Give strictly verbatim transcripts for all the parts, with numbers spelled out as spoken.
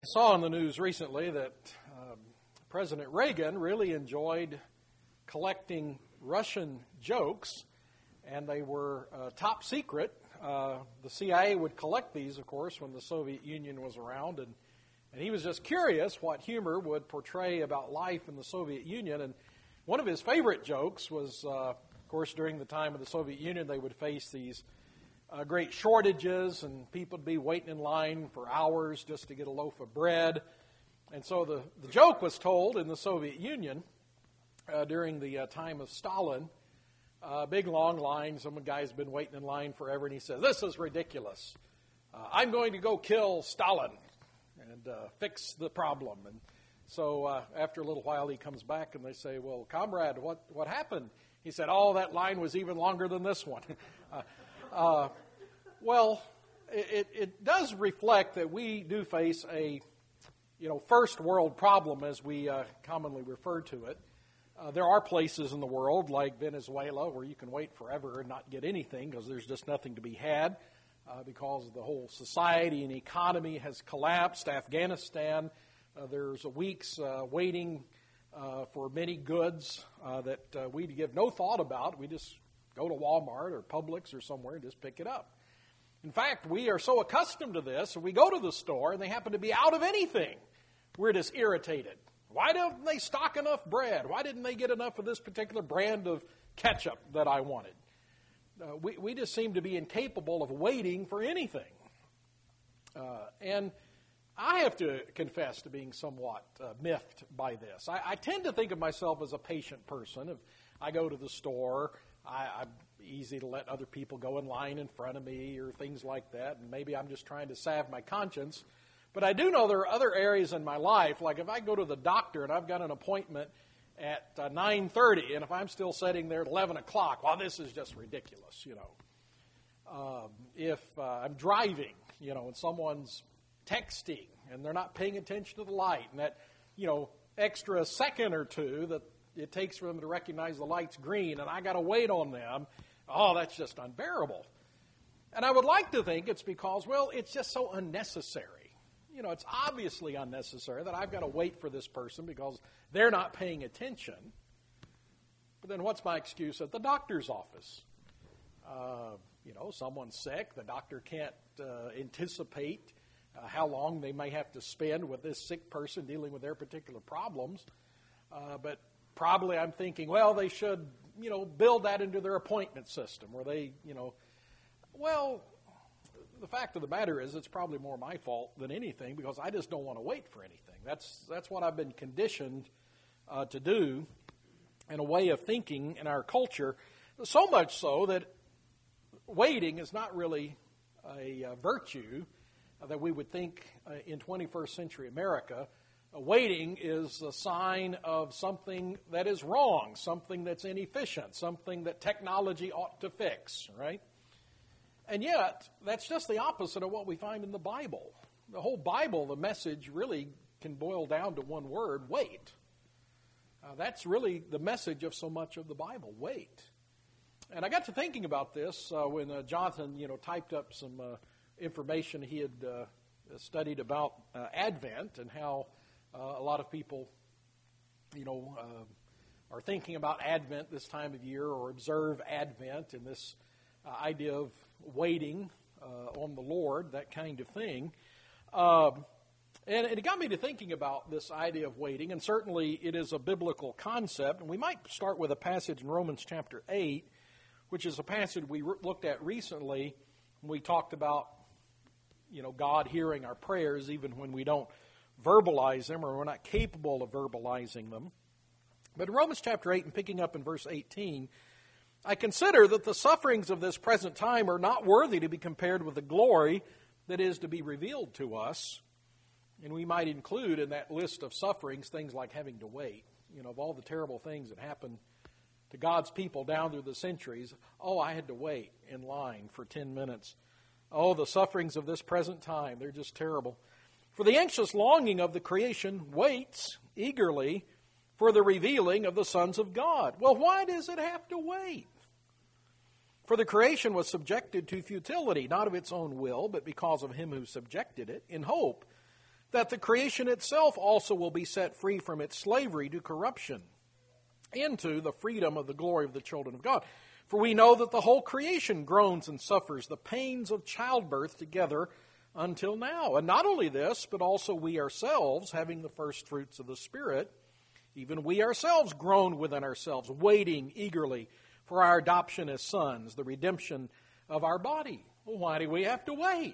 I saw in the news recently that um, President Reagan really enjoyed collecting Russian jokes, and they were uh, top secret. Uh, the C I A would collect these, of course, when the Soviet Union was around, and, and he was just curious what humor would portray about life in the Soviet Union. And one of his favorite jokes was, uh, of course, during the time of the Soviet Union, they would face these Uh, great shortages, and people would be waiting in line for hours just to get a loaf of bread. And so the, the joke was told in the Soviet Union uh, during the uh, time of Stalin. Uh, big long line, some guy's been waiting in line forever, and he says, "This is ridiculous. Uh, I'm going to go kill Stalin and uh, fix the problem." And so uh, after a little while he comes back and they say, "Well, comrade, what, what happened?" He said, "Oh, that line was even longer than this one." uh, Uh, well, it, it does reflect that we do face a, you know, first world problem, as we uh, commonly refer to it. Uh, there are places in the world like Venezuela where you can wait forever and not get anything because there's just nothing to be had uh, because the whole society and economy has collapsed. Afghanistan, uh, there's weeks uh, waiting uh, for many goods uh, that uh, we give no thought about. We just go to Walmart or Publix or somewhere and just pick it up. In fact, we are so accustomed to this, we go to the store and they happen to be out of anything. We're just irritated. Why don't they stock enough bread? Why didn't they get enough of this particular brand of ketchup that I wanted? Uh, we, we just seem to be incapable of waiting for anything. Uh, and I have to confess to being somewhat uh, miffed by this. I, I tend to think of myself as a patient person. If I go to the store, I, I'm easy to let other people go in line in front of me or things like that, and maybe I'm just trying to salve my conscience. But I do know there are other areas in my life, like if I go to the doctor and I've got an appointment at uh, nine thirty, and if I'm still sitting there at eleven o'clock, well, this is just ridiculous, you know. Um, if uh, I'm driving, you know, and someone's texting and they're not paying attention to the light, and that, you know, extra second or two that it takes for them to recognize the light's green, and I got to wait on them. Oh, that's just unbearable. And I would like to think it's because, well, it's just so unnecessary. You know, it's obviously unnecessary that I've got to wait for this person because they're not paying attention. But then what's my excuse at the doctor's office? Uh, you know, someone's sick. The doctor can't uh, anticipate uh, how long they may have to spend with this sick person dealing with their particular problems. Uh, but Probably I'm thinking, well, they should, you know, build that into their appointment system where they, you know, well, the fact of the matter is it's probably more my fault than anything because I just don't want to wait for anything. That's that's what I've been conditioned uh, to do in a way of thinking in our culture, so much so that waiting is not really a uh, virtue uh, that we would think uh, in twenty-first century America. Uh, waiting is a sign of something that is wrong, something that's inefficient, something that technology ought to fix, right? And yet, that's just the opposite of what we find in the Bible. The whole Bible, the message really can boil down to one word: wait. Uh, that's really the message of so much of the Bible: wait. And I got to thinking about this uh, when uh, Jonathan, you know, typed up some uh, information he had uh, studied about uh, Advent and how Uh, a lot of people, you know, uh, are thinking about Advent this time of year or observe Advent and this uh, idea of waiting uh, on the Lord, that kind of thing. Uh, and, and it got me to thinking about this idea of waiting, and certainly it is a biblical concept. And we might start with a passage in Romans chapter eight, which is a passage we re- looked at recently when we talked about, you know, God hearing our prayers even when we don't verbalize them, or we're not capable of verbalizing them. But in Romans chapter eight, and picking up in verse eighteen, I consider that the sufferings of this present time are not worthy to be compared with the glory that is to be revealed to us. And we might include in that list of sufferings things like having to wait. You know, of all the terrible things that happened to God's people down through the centuries, oh, I had to wait in line for ten minutes. Oh, the sufferings of this present time, they're just terrible. For the anxious longing of the creation waits eagerly for the revealing of the sons of God. Well, why does it have to wait? For the creation was subjected to futility, not of its own will, but because of him who subjected it, in hope that the creation itself also will be set free from its slavery to corruption into the freedom of the glory of the children of God. For we know that the whole creation groans and suffers the pains of childbirth together until now. And not only this, but also we ourselves, having the first fruits of the Spirit, even we ourselves groan within ourselves, waiting eagerly for our adoption as sons, the redemption of our body. Well, why do we have to wait?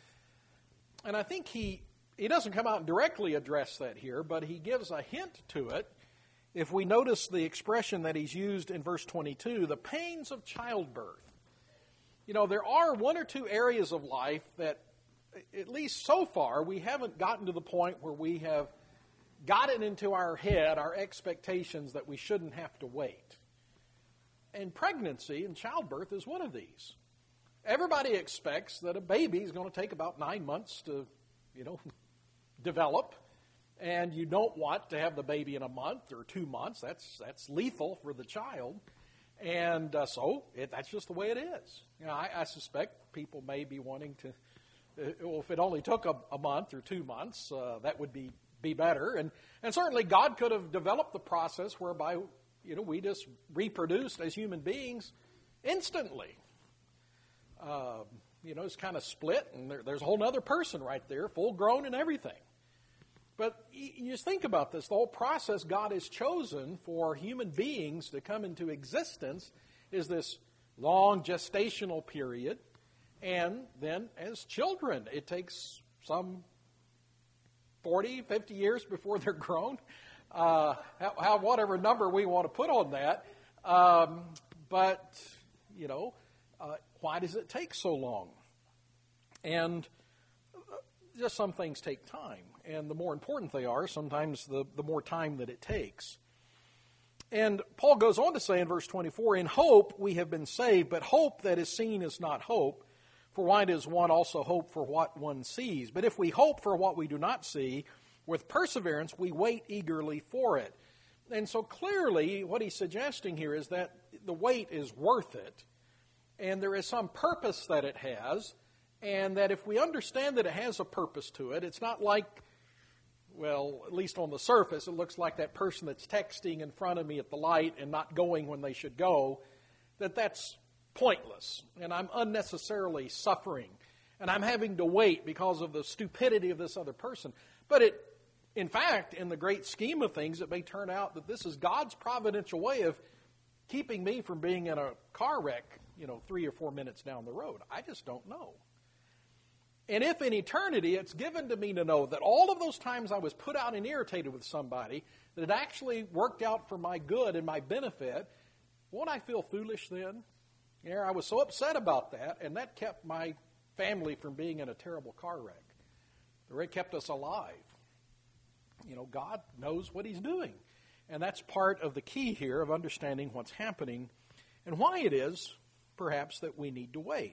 And I think he, he doesn't come out and directly address that here, but he gives a hint to it. If we notice the expression that he's used in verse twenty-two, the pains of childbirth. You know, there are one or two areas of life that, at least so far, we haven't gotten to the point where we have gotten into our head our expectations that we shouldn't have to wait. And pregnancy and childbirth is one of these. Everybody expects that a baby is going to take about nine months to, you know, develop. And you don't want to have the baby in a month or two months. That's that's lethal for the child. And uh, so it, that's just the way it is. You know, I, I suspect people may be wanting to, uh, well, if it only took a, a month or two months, uh, that would be, be better. And, and certainly God could have developed the process whereby, you know, we just reproduced as human beings instantly. Uh, you know, it's kind of split, and there, there's a whole other person right there, full grown and everything. But you just think about this. The whole process God has chosen for human beings to come into existence is this long gestational period. And then as children, it takes some forty, fifty years before they're grown. Uh, how, how, whatever number we want to put on that. Um, but, you know, uh, why does it take so long? And just some things take time. And the more important they are, sometimes the, the more time that it takes. And Paul goes on to say in verse twenty-four, in hope we have been saved, but hope that is seen is not hope. For why does one also hope for what one sees? But if we hope for what we do not see, with perseverance we wait eagerly for it. And so clearly what he's suggesting here is that the wait is worth it, and there is some purpose that it has, and that if we understand that it has a purpose to it, it's not like, well, at least on the surface, it looks like that person that's texting in front of me at the light and not going when they should go, that that's pointless, and I'm unnecessarily suffering, and I'm having to wait because of the stupidity of this other person. But it, in fact, in the great scheme of things, it may turn out that this is God's providential way of keeping me from being in a car wreck, you know, three or four minutes down the road. I just don't know. And if in eternity it's given to me to know that all of those times I was put out and irritated with somebody, that it actually worked out for my good and my benefit, won't I feel foolish then? You know, I was so upset about that, and that kept my family from being in a terrible car wreck. It kept us alive. You know, God knows what He's doing. And that's part of the key here of understanding what's happening and why it is, perhaps, that we need to wait.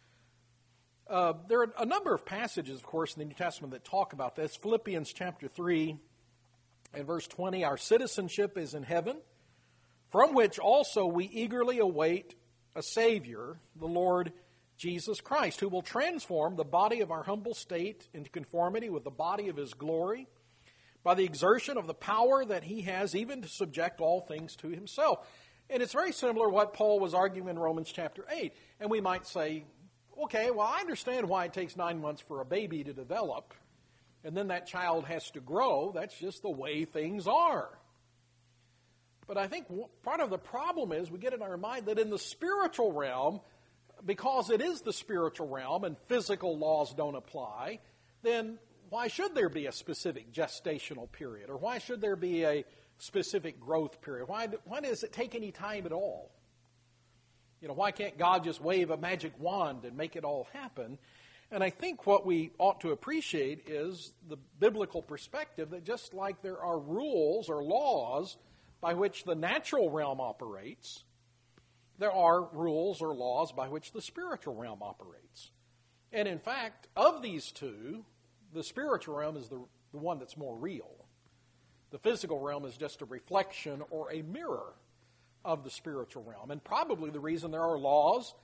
Uh, there are a number of passages, of course, in the New Testament that talk about this. Philippians chapter three and verse twenty, our citizenship is in heaven, from which also we eagerly await a Savior, the Lord Jesus Christ, who will transform the body of our humble state into conformity with the body of His glory by the exertion of the power that He has even to subject all things to Himself. And it's very similar to what Paul was arguing in Romans chapter eight. And we might say, okay, well, I understand why it takes nine months for a baby to develop, and then that child has to grow. That's just the way things are. But I think part of the problem is we get in our mind that in the spiritual realm, because it is the spiritual realm and physical laws don't apply, then why should there be a specific gestational period? Or why should there be a specific growth period? Why, why does it take any time at all? You know, why can't God just wave a magic wand and make it all happen? And I think what we ought to appreciate is the biblical perspective that just like there are rules or laws by which the natural realm operates, there are rules or laws by which the spiritual realm operates. And in fact, of these two, the spiritual realm is the, the one that's more real. The physical realm is just a reflection or a mirror of the spiritual realm. And probably the reason there are laws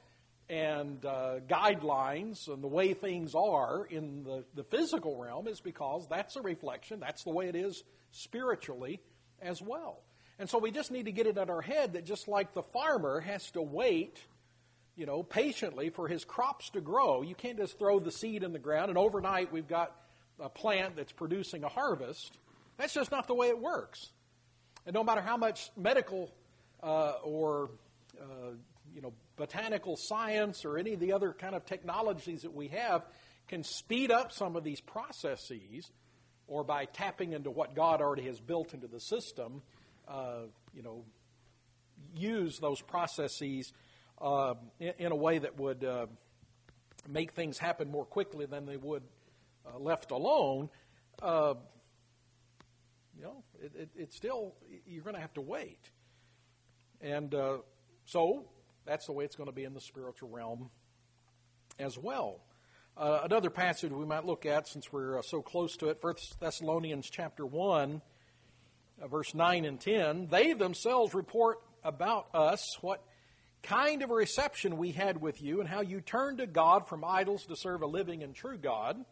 and uh, guidelines and the way things are in the, the physical realm is because that's a reflection. That's the way it is spiritually as well. And so we just need to get it in our head that just like the farmer has to wait, you know, patiently for his crops to grow, you can't just throw the seed in the ground and overnight we've got a plant that's producing a harvest. That's just not the way it works. And no matter how much medical uh, or, uh, you know, botanical science or any of the other kind of technologies that we have can speed up some of these processes, or by tapping into what God already has built into the system, uh, you know, use those processes uh, in, in a way that would uh, make things happen more quickly than they would uh, left alone. Uh, you know, it, it, it's still, you're going to have to wait. And uh, so that's the way it's going to be in the spiritual realm as well. Uh, another passage we might look at, since we're uh, so close to it, First Thessalonians chapter one, uh, verse nine and ten. They themselves report about us what kind of a reception we had with you, and how you turned to God from idols to serve a living and true God,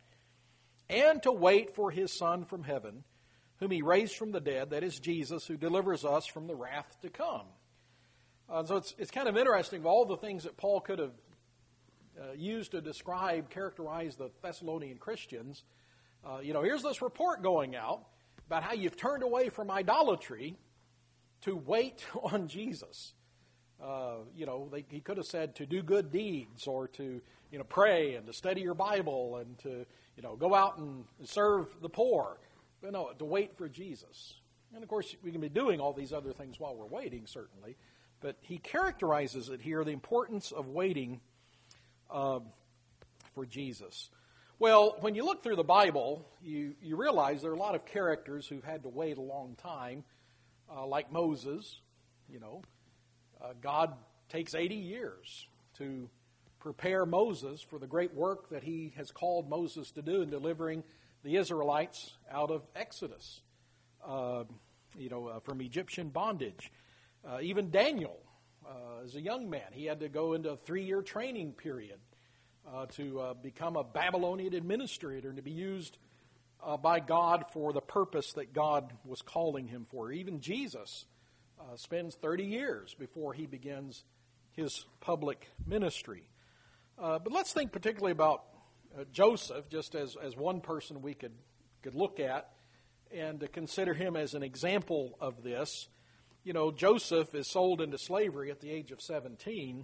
and to wait for His Son from heaven, whom He raised from the dead, that is Jesus, who delivers us from the wrath to come. Uh, so it's, it's kind of interesting of all the things that Paul could have uh, used to describe, characterize the Thessalonian Christians. Uh, you know, here's this report going out about how you've turned away from idolatry to wait on Jesus. Uh, you know, they, he could have said to do good deeds, or to, you know, pray and to study your Bible and to, you know, go out and serve the poor. But no, to wait for Jesus. And of course, we can be doing all these other things while we're waiting, certainly. But he characterizes it here, the importance of waiting uh, for Jesus. Well, when you look through the Bible, you, you realize there are a lot of characters who've had to wait a long time, uh, like Moses. You know, uh, God takes eighty years to prepare Moses for the great work that he has called Moses to do in delivering the Israelites out of Exodus, uh, you know, uh, from Egyptian bondage. Uh, even Daniel, uh, as a young man, he had to go into a three-year training period uh, to uh, become a Babylonian administrator and to be used uh, by God for the purpose that God was calling him for. Even Jesus uh, spends thirty years before he begins his public ministry. Uh, but let's think particularly about uh, Joseph, just as, as one person we could, could look at, and to consider him as an example of this. You know, Joseph is sold into slavery at the age of seventeen,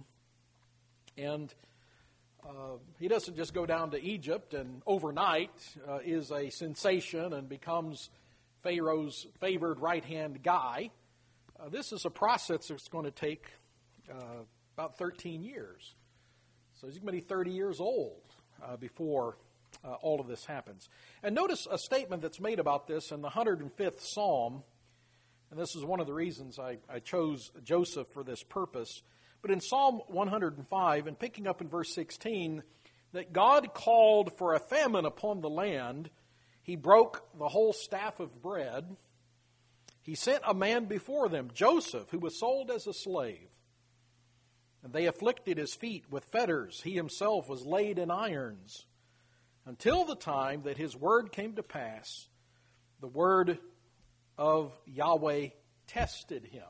and uh, he doesn't just go down to Egypt and overnight uh, is a sensation and becomes Pharaoh's favored right-hand guy. Uh, this is a process that's going to take uh, about thirteen years. So he's going to be thirty years old uh, before uh, all of this happens. And notice a statement that's made about this in the one hundred fifth Psalm. And this is one of the reasons I, I chose Joseph for this purpose. But in Psalm one hundred five, and picking up in verse sixteen, that God called for a famine upon the land. He broke the whole staff of bread. He sent a man before them, Joseph, who was sold as a slave. And they afflicted his feet with fetters. He himself was laid in irons, until the time that his word came to pass, the word of Yahweh tested him.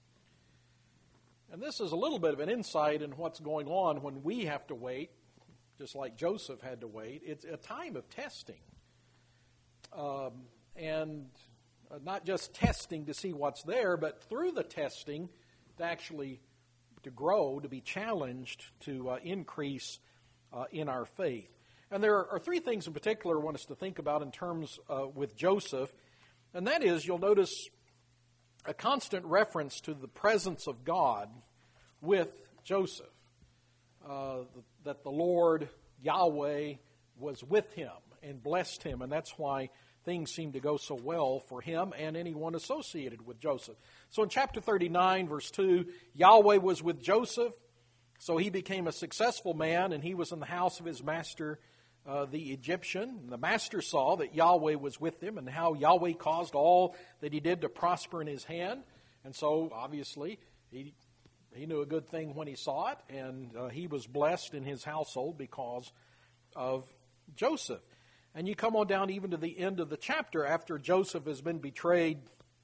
And this is a little bit of an insight in what's going on when we have to wait, just like Joseph had to wait. It's a time of testing. Um, and uh, not just testing to see what's there, but through the testing to actually to grow, to be challenged, to uh, increase uh, in our faith. And there are three things in particular I want us to think about in terms uh, with Joseph. And that is, you'll notice a constant reference to the presence of God with Joseph. Uh, that the Lord, Yahweh, was with him and blessed him. And that's why things seem to go so well for him and anyone associated with Joseph. So in chapter thirty-nine, verse two, Yahweh was with Joseph, so he became a successful man, and he was in the house of his master, Uh, the Egyptian. The master saw that Yahweh was with him and how Yahweh caused all that he did to prosper in his hand. And so, obviously, he He knew a good thing when he saw it, and uh, he was blessed in his household because of Joseph. And you come on down even to the end of the chapter after Joseph has been betrayed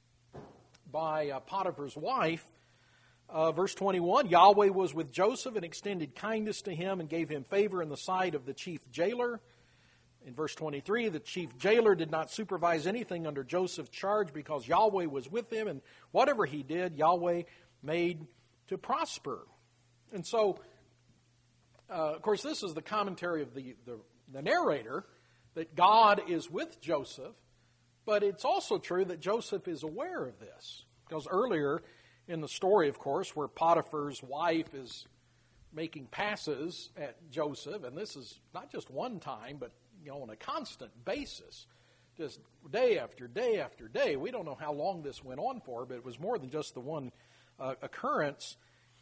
by uh, Potiphar's wife. Uh, verse twenty-one, Yahweh was with Joseph and extended kindness to him and gave him favor in the sight of the chief jailer. In verse twenty-three, the chief jailer did not supervise anything under Joseph's charge because Yahweh was with him, and whatever he did, Yahweh made to prosper. And so, uh, of course, this is the commentary of the, the, the narrator, that God is with Joseph, but it's also true that Joseph is aware of this. Because earlier in the story, of course, where Potiphar's wife is making passes at Joseph, and this is not just one time, but you know, on a constant basis, just day after day after day. We don't know how long this went on for, but it was more than just the one uh, occurrence.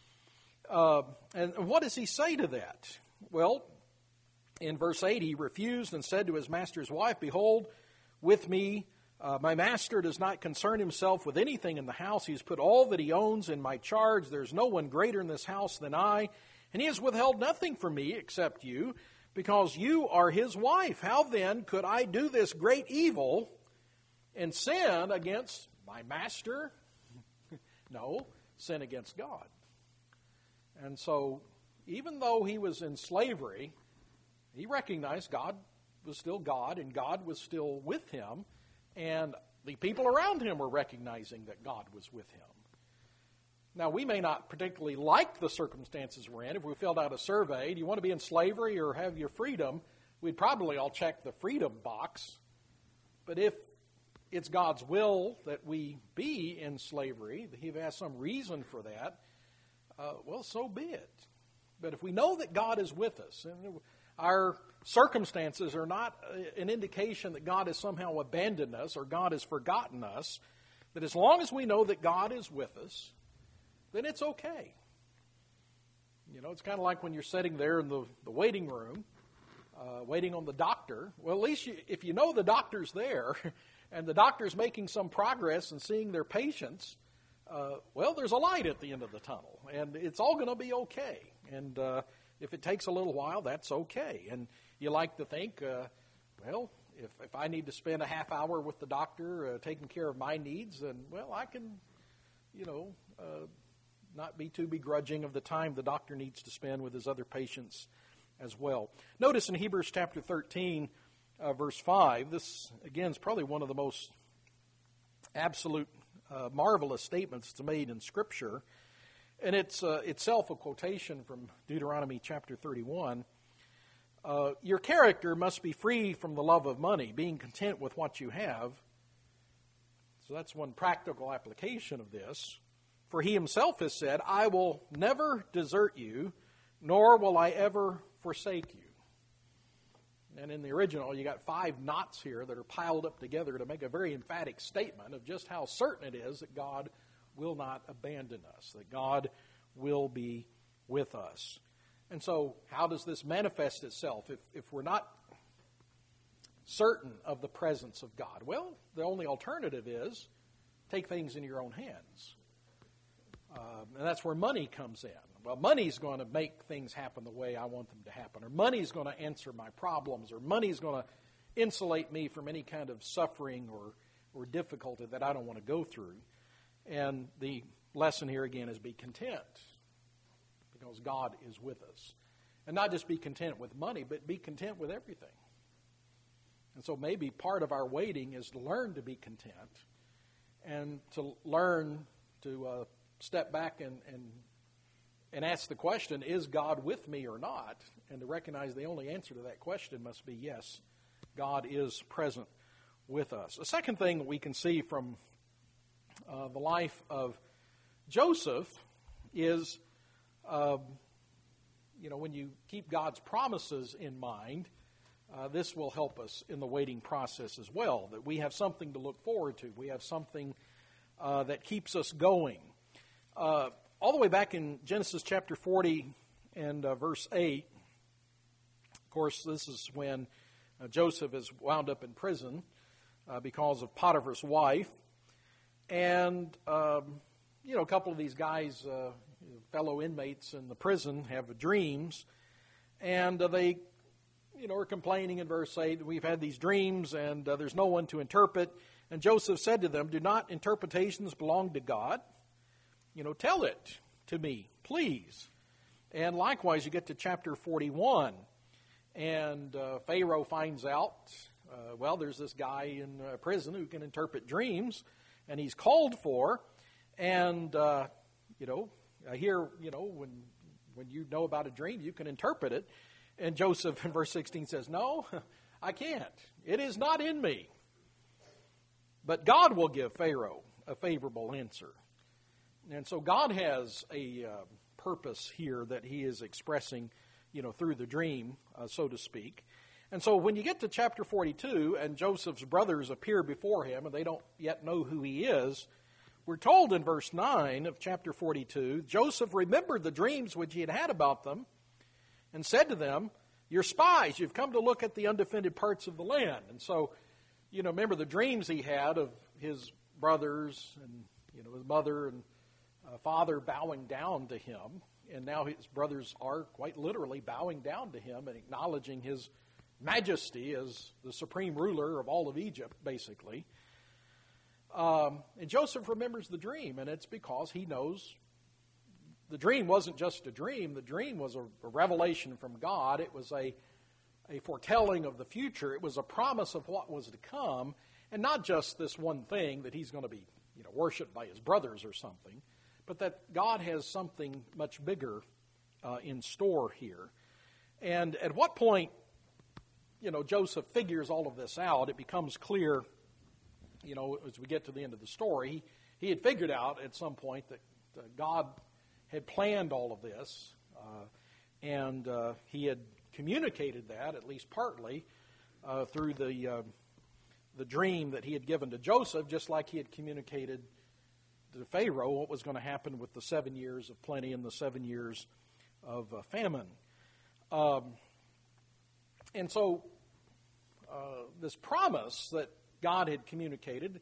Uh, and what does he say to that? Well, in verse eight, he refused and said to his master's wife, Behold, with me, uh, my master does not concern himself with anything in the house. He has put all that he owns in my charge. There's no one greater in this house than I, and he has withheld nothing from me except you, because you are his wife. How then could I do this great evil and sin against my master? No, sin against God. And so, even though he was in slavery, he recognized God was still God, and God was still with him, and the people around him were recognizing that God was with him. Now, we may not particularly like the circumstances we're in. If we filled out a survey, do you want to be in slavery or have your freedom? We'd probably all check the freedom box. But if it's God's will that we be in slavery, that he has some reason for that, uh, well, so be it. But if we know that God is with us, and our circumstances are not an indication that God has somehow abandoned us or God has forgotten us, that as long as we know that God is with us, then it's okay. You know, it's kind of like when you're sitting there in the, the waiting room, uh, waiting on the doctor. Well, at least you, if you know the doctor's there, and the doctor's making some progress and seeing their patients, uh, well, there's a light at the end of the tunnel, and it's all going to be okay. And uh, if it takes a little while, that's okay. And you like to think, uh, well, if, if I need to spend a half hour with the doctor uh, taking care of my needs, then, well, I can, you know, uh, not be too begrudging of the time the doctor needs to spend with his other patients as well. Notice in Hebrews chapter thirteen, uh, verse five, this, again, is probably one of the most absolute, uh, marvelous statements that's made in Scripture. And it's uh, itself a quotation from Deuteronomy chapter thirty-one. Uh, Your character must be free from the love of money, being content with what you have. So that's one practical application of this. For he himself has said, I will never desert you, nor will I ever forsake you. And in the original, you got five knots here that are piled up together to make a very emphatic statement of just how certain it is that God will not abandon us, that God will be with us. And so, how does this manifest itself if, if we're not certain of the presence of God? Well, the only alternative is take things in your own hands. Um, and that's where money comes in. Well, money's going to make things happen the way I want them to happen, or money's going to answer my problems, or money's going to insulate me from any kind of suffering or, or difficulty that I don't want to go through. And the lesson here again is be content, because God is with us. And not just be content with money, but be content with everything. And so maybe part of our waiting is to learn to be content, and to learn to uh, step back and, and and ask the question, is God with me or not? And to recognize the only answer to that question must be yes, God is present with us. A second thing that we can see from uh, the life of Joseph is, uh, you know, when you keep God's promises in mind, uh, this will help us in the waiting process as well, that we have something to look forward to. We have something uh, that keeps us going. Uh, all the way back in Genesis chapter forty and uh, verse eight, of course, this is when uh, Joseph is wound up in prison uh, because of Potiphar's wife. And, um, you know, a couple of these guys, uh, fellow inmates in the prison have dreams, and uh, they, you know, are complaining in verse eight, we've had these dreams, and uh, there's no one to interpret. And Joseph said to them, do not interpretations belong to God? You know, tell it to me, please. And likewise, you get to chapter forty-one, and uh, Pharaoh finds out, uh, well, there's this guy in uh, prison who can interpret dreams, and he's called for. And, uh, you know, I hear, you know, when when you know about a dream, you can interpret it. And Joseph in verse sixteen says, no, I can't. It is not in me. But God will give Pharaoh a favorable answer. And so God has a uh, purpose here that he is expressing, you know, through the dream, uh, so to speak. And so when you get to chapter forty-two and Joseph's brothers appear before him and they don't yet know who he is, we're told in verse nine of chapter forty-two, Joseph remembered the dreams which he had had about them and said to them, you're spies, you've come to look at the undefended parts of the land. And so, you know, remember the dreams he had of his brothers and, you know, his mother and uh, father bowing down to him. And now his brothers are quite literally bowing down to him and acknowledging his majesty as the supreme ruler of all of Egypt, basically. Um, and Joseph remembers the dream, and it's because he knows the dream wasn't just a dream. The dream was a, a revelation from God. It was a, a foretelling of the future. It was a promise of what was to come, and not just this one thing that he's going to be, you know, worshipped by his brothers or something, but that God has something much bigger uh, in store here. And at what point, you know, Joseph figures all of this out, it becomes clear, you know, as we get to the end of the story, he, he had figured out at some point that uh, God had planned all of this, uh, and uh, he had communicated that, at least partly, uh, through the uh, the dream that he had given to Joseph, just like he had communicated to Pharaoh what was going to happen with the seven years of plenty and the seven years of uh, famine. Um, and so uh, this promise that God had communicated,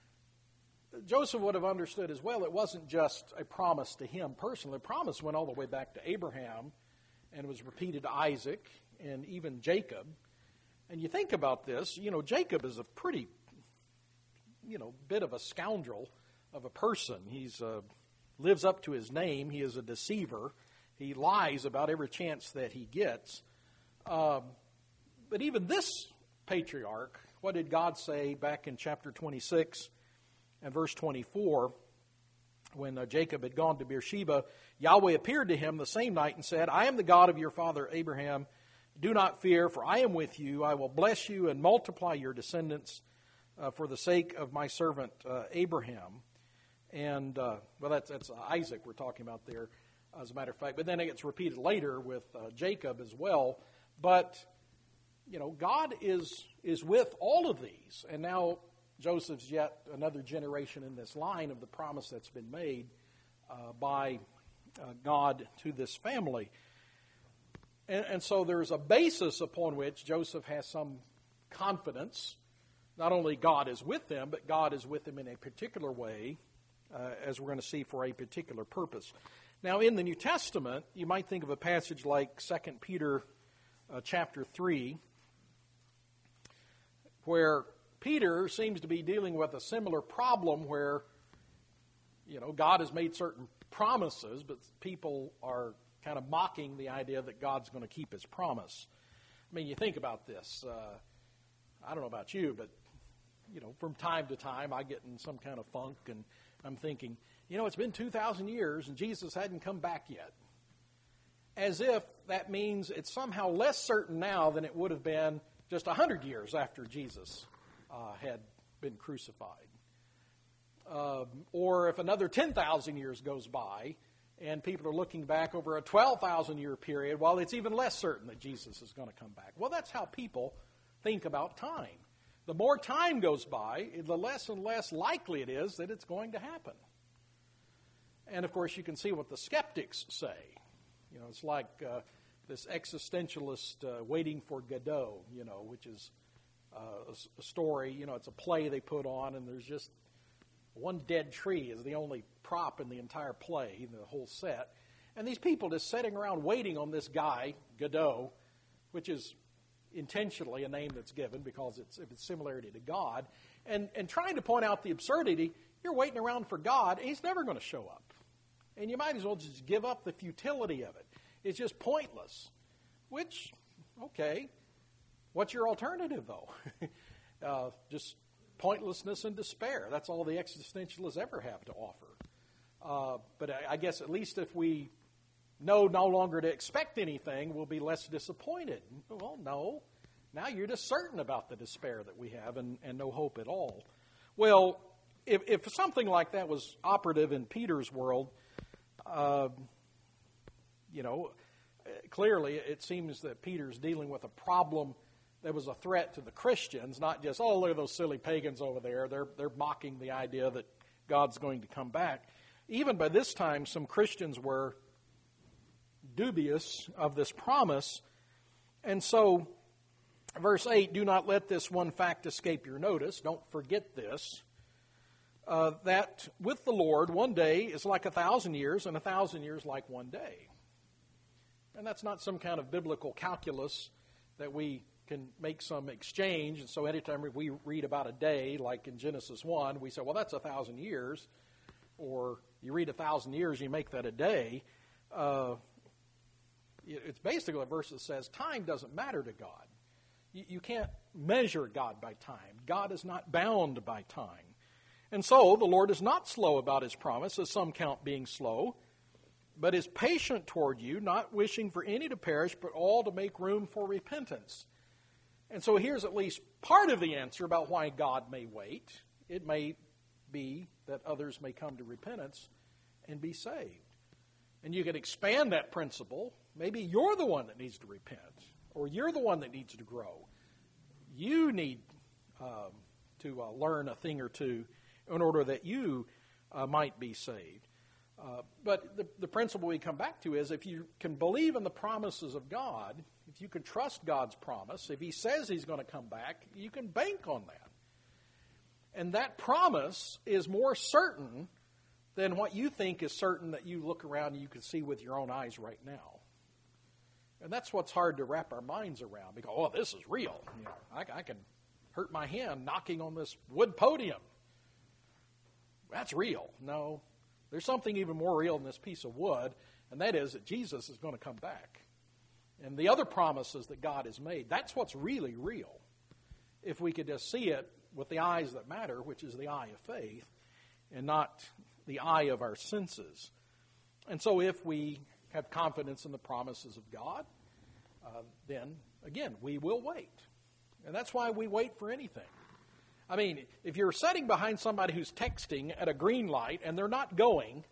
Joseph would have understood as well, it wasn't just a promise to him personally. The promise went all the way back to Abraham and was repeated to Isaac and even Jacob. And you think about this, you know, Jacob is a pretty, you know, bit of a scoundrel of a person. He's uh, lives up to his name. He is a deceiver. He lies about every chance that he gets. Um, but even this patriarch, what did God say back in chapter twenty-six and verse twenty-four? When uh, Jacob had gone to Beersheba, Yahweh appeared to him the same night and said, I am the God of your father Abraham. Do not fear, for I am with you. I will bless you and multiply your descendants uh, for the sake of my servant uh, Abraham. And, uh, well, that's, that's Isaac we're talking about there, as a matter of fact. But then it gets repeated later with uh, Jacob as well. But, you know, God is is with all of these. And now Joseph's yet another generation in this line of the promise that's been made uh, by uh, God to this family. And, and so there's a basis upon which Joseph has some confidence. Not only God is with them, but God is with them in a particular way, uh, as we're going to see, for a particular purpose. Now, in the New Testament, you might think of a passage like Second Peter uh, chapter three, where Peter seems to be dealing with a similar problem where, you know, God has made certain promises, but people are kind of mocking the idea that God's going to keep his promise. I mean, you think about this. Uh, I don't know about you, but, you know, from time to time I get in some kind of funk and I'm thinking, you know, it's been two thousand years and Jesus hadn't come back yet. As if that means it's somehow less certain now than it would have been just one hundred years after Jesus uh, had been crucified. Um, or if another ten thousand years goes by and people are looking back over a twelve thousand year period, well, it's even less certain that Jesus is going to come back. Well, that's how people think about time. The more time goes by, the less and less likely it is that it's going to happen. And, of course, you can see what the skeptics say. You know, it's like uh, this existentialist uh, Waiting for Godot, you know, which is uh, a, a story, you know, it's a play they put on, and there's just one dead tree is the only prop in the entire play, the whole set. And these people just sitting around waiting on this guy, Godot, which is intentionally a name that's given because it's, if it's similarity to God, and, and trying to point out the absurdity. You're waiting around for God, and He's never going to show up. And you might as well just give up the futility of it. It's just pointless. Which, okay, what's your alternative, though? uh, just pointlessness and despair. That's all the existentialists ever have to offer. Uh, but I, I guess at least if we know no longer to expect anything, we'll be less disappointed. Well, no. Now you're just certain about the despair that we have and, and no hope at all. Well, if, if something like that was operative in Peter's world, uh, you know, clearly it seems that Peter's dealing with a problem that was a threat to the Christians, not just, oh, look at those silly pagans over there. They're, they're mocking the idea that God's going to come back. Even by this time, some Christians were dubious of this promise. And so, verse eight, do not let this one fact escape your notice. Don't forget this. Uh, that with the Lord, one day is like a thousand years, and a thousand years like one day. And that's not some kind of biblical calculus that we can make some exchange. And so anytime we read about a day, like in Genesis one, we say, well, that's a thousand years. Or you read a thousand years, you make that a day. Uh, it's basically a verse that says time doesn't matter to God. You, you can't measure God by time. God is not bound by time. And so the Lord is not slow about His promise, as some count being slow, but is patient toward you, not wishing for any to perish, but all to make room for repentance. And so here's at least part of the answer about why God may wait. It may be that others may come to repentance and be saved. And you can expand that principle. Maybe you're the one that needs to repent, or you're the one that needs to grow. You need um, to uh, learn a thing or two in order that you uh, might be saved. Uh, but the, the principle we come back to is if you can believe in the promises of God, if you can trust God's promise, if He says He's going to come back, you can bank on that. And that promise is more certain than what you think is certain that you look around and you can see with your own eyes right now. And that's what's hard to wrap our minds around. Because, oh, this is real. You know, I, I can hurt my hand knocking on this wood podium. That's real. No, there's something even more real than this piece of wood, and that is that Jesus is going to come back. And the other promises that God has made, that's what's really real. If we could just see it with the eyes that matter, which is the eye of faith, and not the eye of our senses. And so if we have confidence in the promises of God, uh, then, again, we will wait. And that's why we wait for anything. I mean, if you're sitting behind somebody who's texting at a green light and they're not going,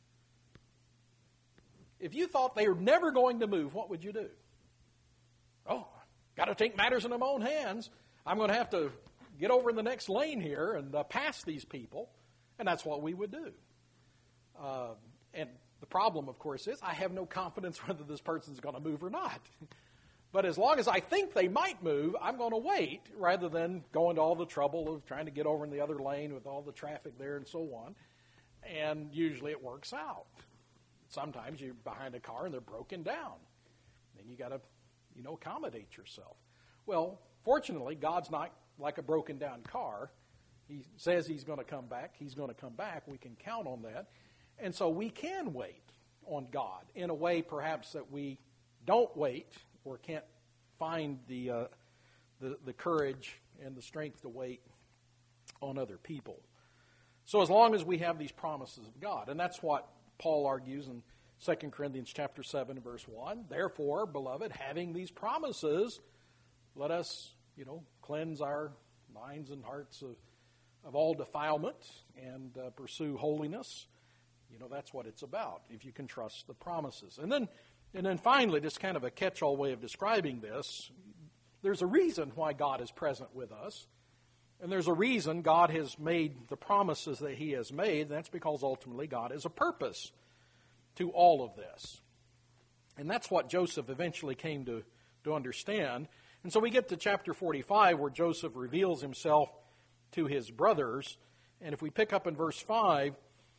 if you thought they were never going to move, what would you do? Oh, got to take matters in my own hands. I'm going to have to get over in the next lane here and uh, pass these people. And that's what we would do. Uh, and the problem, of course, is I have no confidence whether this person's going to move or not. But as long as I think they might move, I'm going to wait rather than go into all the trouble of trying to get over in the other lane with all the traffic there and so on. And usually it works out. Sometimes you're behind a car and they're broken down. Then you got to, you know, accommodate yourself. Well, fortunately, God's not like a broken down car. He says He's going to come back. He's going to come back. We can count on that. And so we can wait on God in a way perhaps that we don't wait or can't find the, uh, the, the courage and the strength to wait on other people. So as long as we have these promises of God, and that's what Paul argues in Second Corinthians chapter seven, verse one, therefore, beloved, having these promises, let us, you know, cleanse our minds and hearts of, of all defilement and uh, pursue holiness. You know, that's what it's about, if you can trust the promises. And then, and then finally, just kind of a catch-all way of describing this, there's a reason why God is present with us. And there's a reason God has made the promises that He has made, and that's because ultimately God has a purpose to all of this. And that's what Joseph eventually came to, to understand. And so we get to chapter forty-five where Joseph reveals himself to his brothers. And if we pick up in verse five,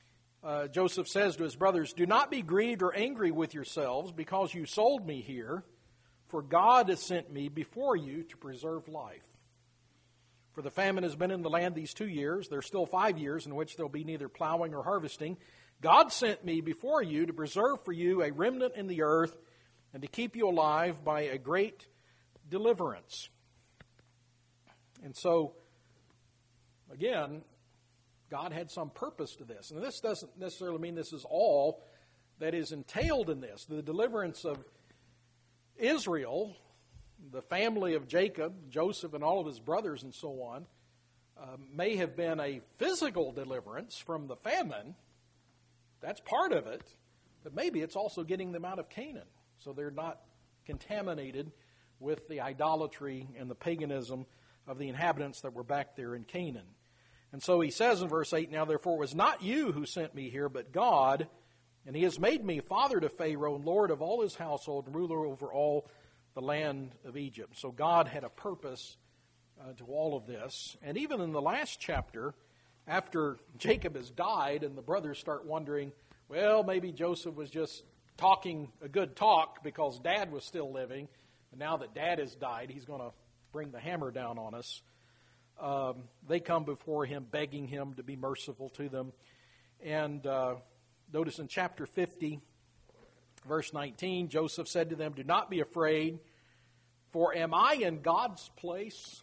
uh, Joseph says to his brothers, "Do not be grieved or angry with yourselves because you sold me here, for God has sent me before you to preserve life. For the famine has been in the land these two years. There are still five years in which there will be neither plowing or harvesting. God sent me before you to preserve for you a remnant in the earth and to keep you alive by a great deliverance." And so, again, God had some purpose to this. And this doesn't necessarily mean this is all that is entailed in this. The deliverance of Israel, the family of Jacob, Joseph and all of his brothers and so on, uh, may have been a physical deliverance from the famine. That's part of it. But maybe it's also getting them out of Canaan, so they're not contaminated with the idolatry and the paganism of the inhabitants that were back there in Canaan. And so he says in verse eight, "Now therefore it was not you who sent me here, but God, and he has made me father to Pharaoh and lord of all his household and ruler over all the land of Egypt." So God had a purpose uh, to all of this. And even in the last chapter, after Jacob has died and the brothers start wondering, well, maybe Joseph was just talking a good talk because Dad was still living, and now that Dad has died, he's going to bring the hammer down on us. Um, they come before him begging him to be merciful to them. And uh, notice in chapter fifty, verse nineteen, Joseph said to them, "Do not be afraid, for am I in God's place?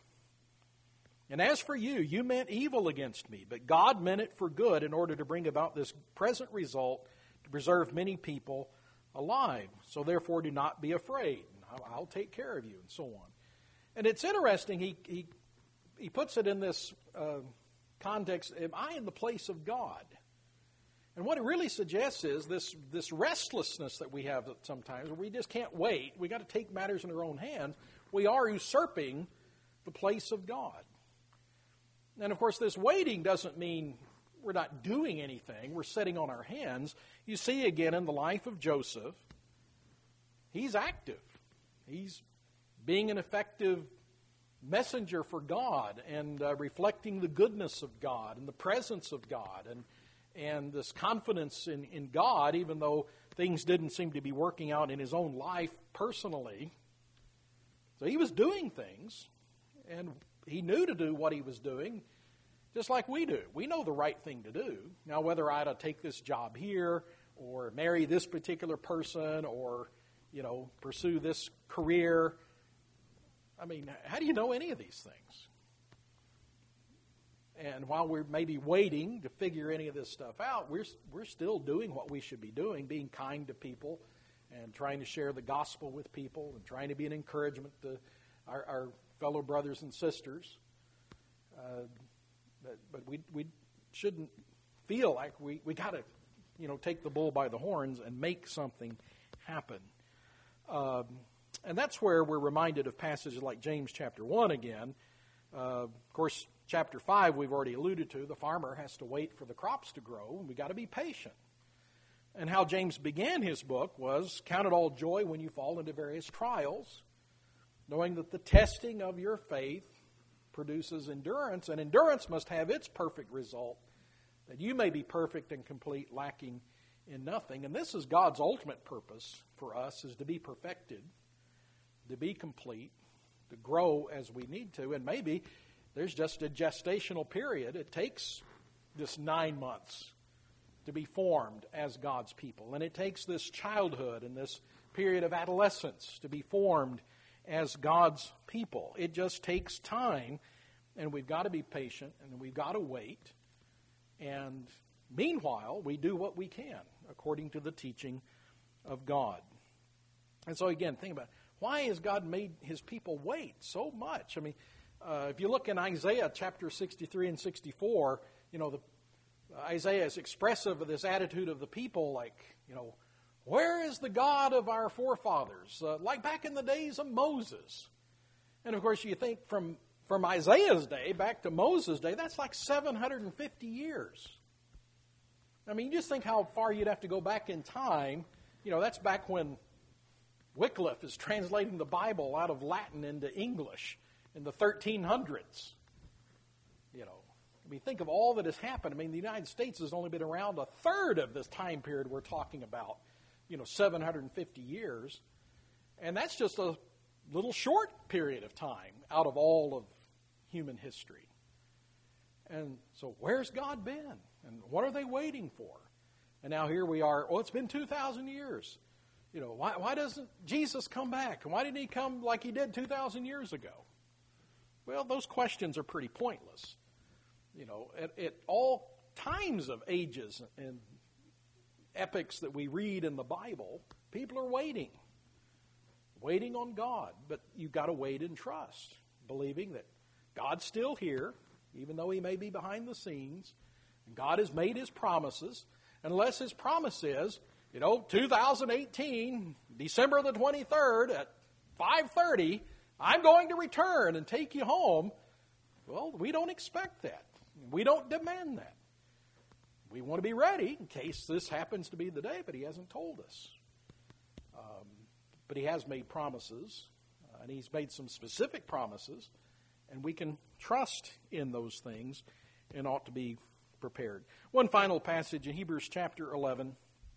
And as for you, you meant evil against me, but God meant it for good in order to bring about this present result, to preserve many people alive. So therefore do not be afraid. I'll, I'll take care of you," and so on. And it's interesting, he he, he puts it in this uh, context, am I in the place of God? And what it really suggests is this, this restlessness that we have sometimes, where we just can't wait. We've got to take matters in our own hands. We are usurping the place of God. And of course, this waiting doesn't mean we're not doing anything. We're sitting on our hands. You see again in the life of Joseph, he's active. He's being an effective messenger for God and uh, reflecting the goodness of God and the presence of God and and this confidence in, in God, even though things didn't seem to be working out in his own life personally. So he was doing things, and he knew to do what he was doing, just like we do. We know the right thing to do. Now, whether I ought to take this job here or marry this particular person or, you know, pursue this career, I mean, how do you know any of these things? And while we're maybe waiting to figure any of this stuff out, we're we're still doing what we should be doing, being kind to people and trying to share the gospel with people and trying to be an encouragement to our, our fellow brothers and sisters. Uh, but but we we shouldn't feel like we, we got to, you know, take the bull by the horns and make something happen. Um, and that's where we're reminded of passages like James chapter one again. Uh, of course, chapter five we've already alluded to. The farmer has to wait for the crops to grow, and we've got to be patient. And how James began his book was, "Count it all joy when you fall into various trials, knowing that the testing of your faith produces endurance, and endurance must have its perfect result, that you may be perfect and complete, lacking in nothing." And this is God's ultimate purpose for us, is to be perfected, to be complete, to grow as we need to. And maybe there's just a gestational period. It takes this nine months to be formed as God's people. And it takes this childhood and this period of adolescence to be formed as God's people. It just takes time, and we've got to be patient, and we've got to wait. And meanwhile, we do what we can according to the teaching of God. And so again, think about it. Why has God made his people wait so much? I mean, uh, if you look in Isaiah chapter sixty-three and sixty-four, you know, the, uh, Isaiah is expressive of this attitude of the people, like, you know, where is the God of our forefathers? Uh, like back in the days of Moses. And of course, you think from, from Isaiah's day back to Moses' day, that's like seven hundred fifty years. I mean, you just think how far you'd have to go back in time. You know, that's back when Wycliffe is translating the Bible out of Latin into English in the thirteen hundreds. You know, mean, think of all that has happened. I mean, the United States has only been around a third of this time period we're talking about, you know, seven hundred fifty years. And that's just a little short period of time out of all of human history. And so where's God been? And what are they waiting for? And now here we are. Well, it's been two thousand years. You know, why, why doesn't Jesus come back? And why didn't he come like he did two thousand years ago? Well, those questions are pretty pointless. You know, at, at all times of ages and epics that we read in the Bible, people are waiting. Waiting on God. But you've got to wait in trust, believing that God's still here, even though he may be behind the scenes. And God has made his promises. Unless his promise is, you know, two thousand eighteen, December the twenty-third at five thirty, I'm going to return and take you home. Well, we don't expect that. We don't demand that. We want to be ready in case this happens to be the day, but he hasn't told us. Um, but he has made promises, uh, and he's made some specific promises, and we can trust in those things and ought to be prepared. One final passage in Hebrews chapter eleven.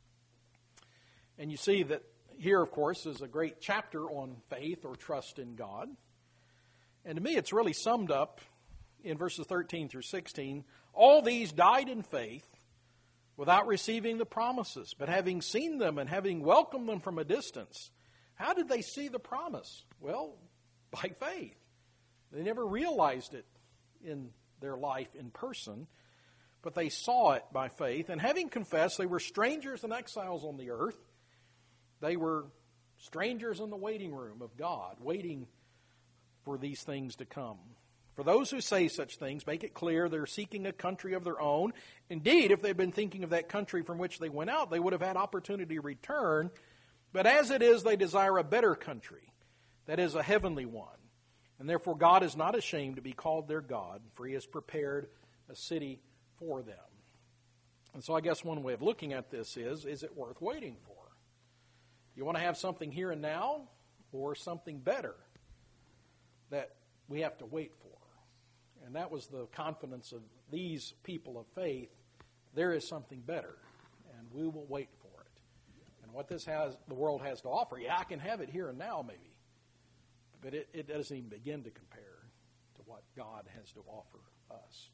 And you see that here, of course, is a great chapter on faith or trust in God. And to me, it's really summed up in verses thirteen through sixteen. All these died in faith without receiving the promises, but having seen them and having welcomed them from a distance. How did they see the promise? Well, by faith. They never realized it in their life in person, but they saw it by faith. And having confessed they were strangers and exiles on the earth, they were strangers in the waiting room of God, waiting for these things to come. For those who say such things, make it clear they're seeking a country of their own. Indeed, if they'd been thinking of that country from which they went out, they would have had opportunity to return. But as it is, they desire a better country, that is, a heavenly one. And therefore God is not ashamed to be called their God, for he has prepared a city for them. And so I guess one way of looking at this is, is it worth waiting for? You want to have something here and now, or something better that we have to wait for? And that was the confidence of these people of faith. There is something better, and we will wait for it. And what this has, the world has to offer, yeah, I can have it here and now maybe, but it, it doesn't even begin to compare to what God has to offer us.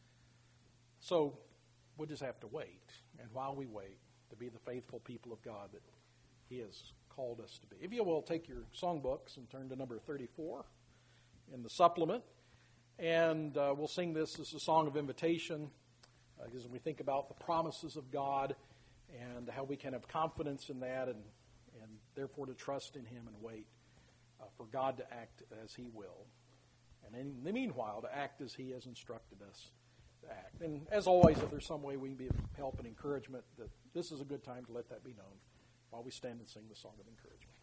So we'll just have to wait, and while we wait, to be the faithful people of God that he has called us to be. If you will, take your songbooks and turn to number thirty-four in the supplement. And uh, we'll sing this as a song of invitation, uh, because when we think about the promises of God and how we can have confidence in that, and, and therefore to trust in him and wait uh, for God to act as he will. And in the meanwhile, to act as he has instructed us to act. And as always, if there's some way we can be of help and encouragement, that this is a good time to let that be known while we stand and sing the song of encouragement.